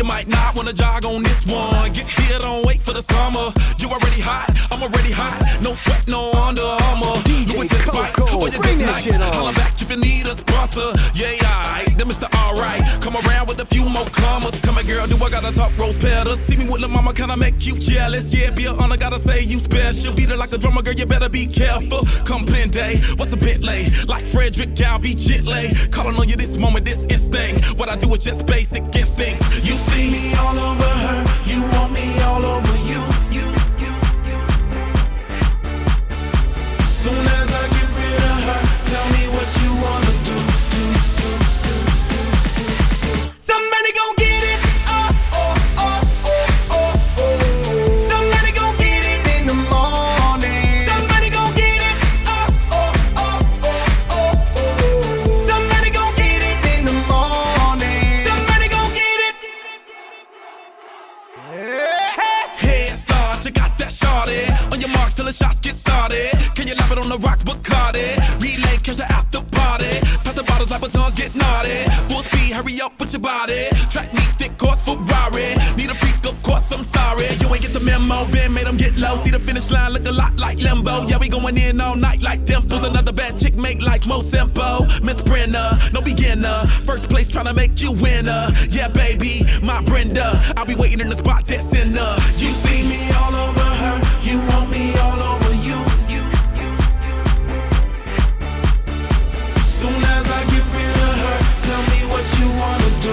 might not wanna jog on this one. Get here, don't wait for the summer. You already hot, I'm already hot. No sweat, no Under Armour. DJ Coco, bring that shit on. Holla back if you need a sponsor. Yeah, alright, then Mr. Alright. Come around with a few more commas. Come here, girl, do I gotta talk rose petals? See me with lil' mama, can I make you jealous? Yeah, be a honor, gotta say you special. Beat it like a drummer, girl, you better be careful. Come day, what's a bit late? Like Frederick, I'll be Chitley. Calling on you this moment, this instinct. What I do is just basic instincts. You see me all over her, you want me all over you. Soon as I get rid of her, tell me what you wanna do. Somebody gon' get it. Oh, oh, oh, oh, oh, oh. Somebody gon' get it in the morning. Somebody gon' get it. Oh, oh, oh, oh, oh, oh. Somebody gon' get it in the morning. Somebody gon' get it. Head start, you got that shorty. On your marks till the shots get started. Can you love it on the rocks, Bacardi? Relay, catch the after party. Pass the bottles like batons, get naughty. Full speed, hurry up with your body. Track me, thick course, Ferrari. Need a freak, of course, I'm sorry. You ain't get the memo, Ben made them get low. See the finish line, look a lot like limbo. Yeah, we going in all night like dimples. Another bad chick make like Mo Simple. Miss Brenna, no beginner. First place tryna make you winner. Yeah, baby, my Brenda. I'll be waiting in the spot that's in her. You see me all over her, you want me all over you. Soon as I get rid of her, tell me what you wanna do.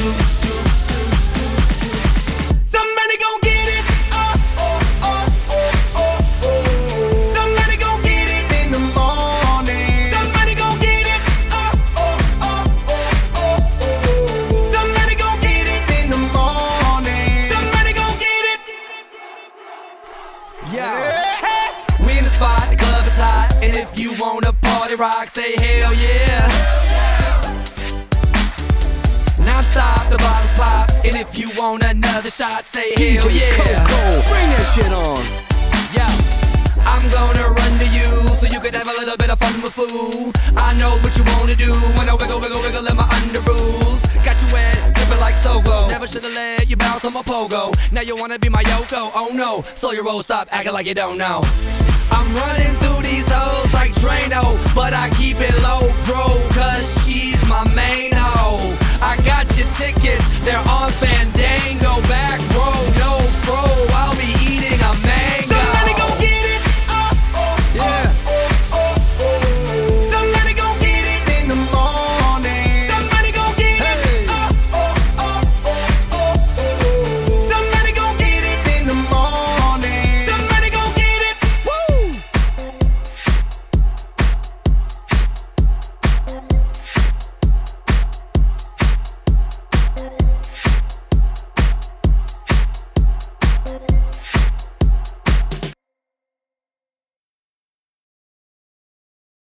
Somebody gon' get it. Oh, oh, oh, oh, oh, oh. Somebody gon' get it in the morning. Somebody gon' get it. Oh, oh, oh, oh, oh, oh. Somebody gon' get it in the morning. Somebody gon' get it. Yeah. We in the spot, the club is hot, and if you wanna party rock, say hell yeah. Non-stop, the bottles pop, and if you want another shot, say hell DJ yeah. Coco, bring that shit on. Yeah, I'm gonna run to you so you could have a little bit of fun with fool. I know what you wanna do when I wiggle, wiggle, wiggle in my under rules. Got you wet, dripping like Soglo. Never should've let you bounce on my pogo. Now you wanna be my Yoko, oh no. Slow your roll, stop acting like you don't know. I'm running through these hoes like Drano, but I keep it low, bro, cause she's my main hoe. I got your tickets, they're on Fandango.